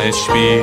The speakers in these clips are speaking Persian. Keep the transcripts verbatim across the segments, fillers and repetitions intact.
اچ بی.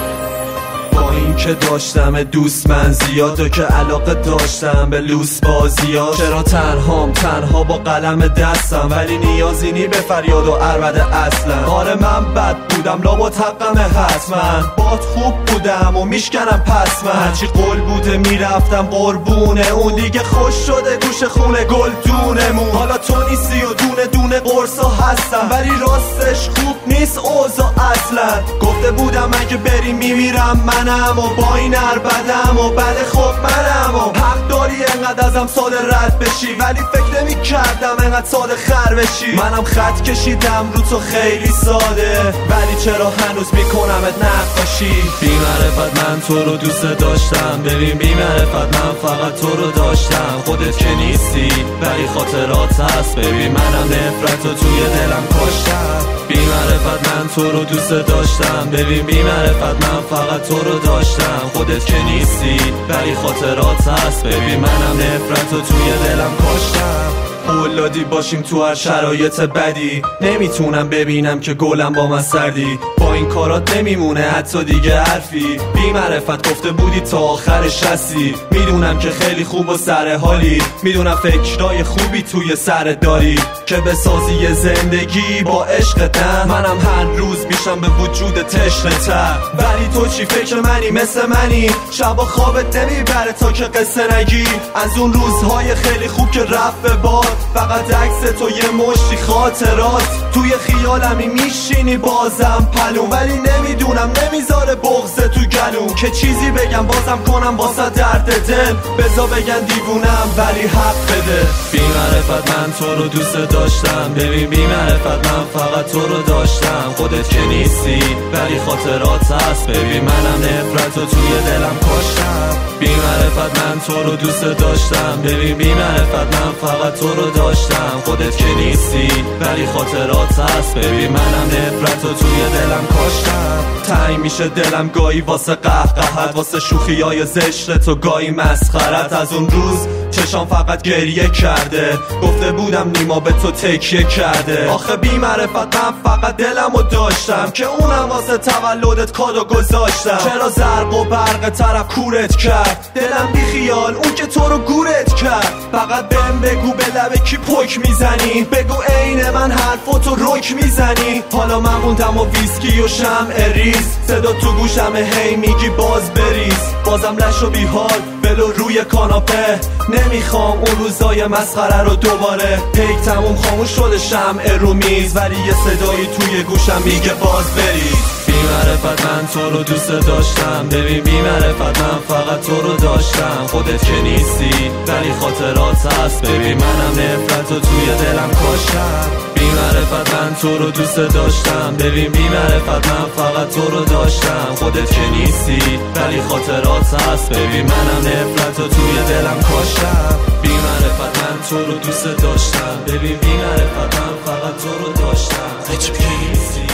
با این که داشتم دوست من زیاد و که علاقه داشتم به لوس بازی‌ها، چرا تنهام تنها با قلم دستم، ولی نیازی نی به فریاد و عربده اصلا. آره من بد بودم لابد حقمه حتما، باد خوب بودم و میشکنم پس من هرچی قول بوده میرفتم قربونه اون، دیگه خوش شده گوش خونه گل دونمون. حالا تو نیستی و دونه دونه قرصا هستم، ولی راستش خوب نیست اوضاع اصلا. گفته بودم اگه بریم میمیرم منم و با این عربدم و بله خب منم و حق داری انقدر ازم ساده رد بشی، ولی فکر نمی کردم انقدر ساده خر بشی. منم خط کشیدم رو تو خیلی ساده، ولی چرا هنوز میکنمت نقاشی. بی معرفت من تو رو دوست داشتم، ببین بی معرفت من فقط تو رو داشتم. خودت که نیستی ولی خاطرات هست، ببین منم نفرت رو توی دلم کشتم. بی معرفت من تو رو دوست داشتم، ببین بی معرفت من فقط تو رو داشتم. خودت که نیستی ولی خاطرات هست، ببین منم نفرت رو توی دلم کشتم. اولادی باشیم تو هر شرایط بدی، نمیتونم ببینم که گلم با من سردی. با این کارات نمیمونه حتی دیگه حرفی، بی معرفت گفته بودی تا آخرش هستی. میدونم که خیلی خوب و سر حالی، میدونم فکرای خوبی توی سرت داری که بسازی یه زندگی با عشقتن. منم هر روز بیشم به وجود تشنه‌تر، ولی تو چی فکر منی مثل منی؟ شبا خوابت نمیبره تا که قصه نگی از اون روزهای خیلی خوب که رفت به باد. فقط عکس تو یه مشتی خاطرات توی خیالمی میشینی بازم پلون، ولی نمیدونم نمیذاره بغض تو گلوم که چیزی بگم بازم کنم واسه درد دل. بزا بگن دیوونم ولی حق بده. بی معرفت من تو رو دوست داشتم، ببین بی معرفت من فقط تو رو داشتم. خودت که نیستی ولی خاطرات هست، ببین منم نفرت رو توی دلم کشتم. بی معرفت من تو رو دوست داشتم، ببین بی معرفت من فقط تو رو داشتم. خودت که نیستی ولی خاطرات هست، ببین منم نفرت رو توی دلم کشتم. تنگ میشه دلم گاهی واسه قهقهت، واسه شوخیای زشت و گاهی مسخرت. از اون روز چشام فقط گریه کرده، گفته بودم نیما به تو تکیه کرده. آخه بی معرفت من فقط دلمو داشتم که اونم واسه تولدت کادو گذاشتم. چرا زرق و برق طرف کورت کرد، دلم بی خیال اون که تو رو گورت کرد. فقط بهم بگو به لبه کی پک میزنی، بگو عین من حرفاتو رک میزنی. حالا من موندم و ویسکی و شمع ریز، صدا تو گوشمه هی میگی باز بریز. بازم لش و بیحال ولو روی کاناپه، نمیخوام اون روزای مسخره رو دوباره. هی تموم خاموش شده شمع رو میز، ولی یه صدایی توی گوشم میگه باز بریز. بی معرفت من تو رو دوست داشتم، ببین بی معرفت من فقط تو رو داشتم. خودت که نیستی ولی خاطرات هست، ببین منم نفرت رو توی دلم کشتم. بی معرفت من تو رو دوست داشتم، ببین بی معرفت من فقط تو رو داشتم. خودت که نیستی ولی خاطرات هست، ببین منم نفرت رو توی دلم کشتم. بی معرفت من تو رو دوست داشتم، ببین بی معرفت من فقط تو رو داشتم. خودت که نیستی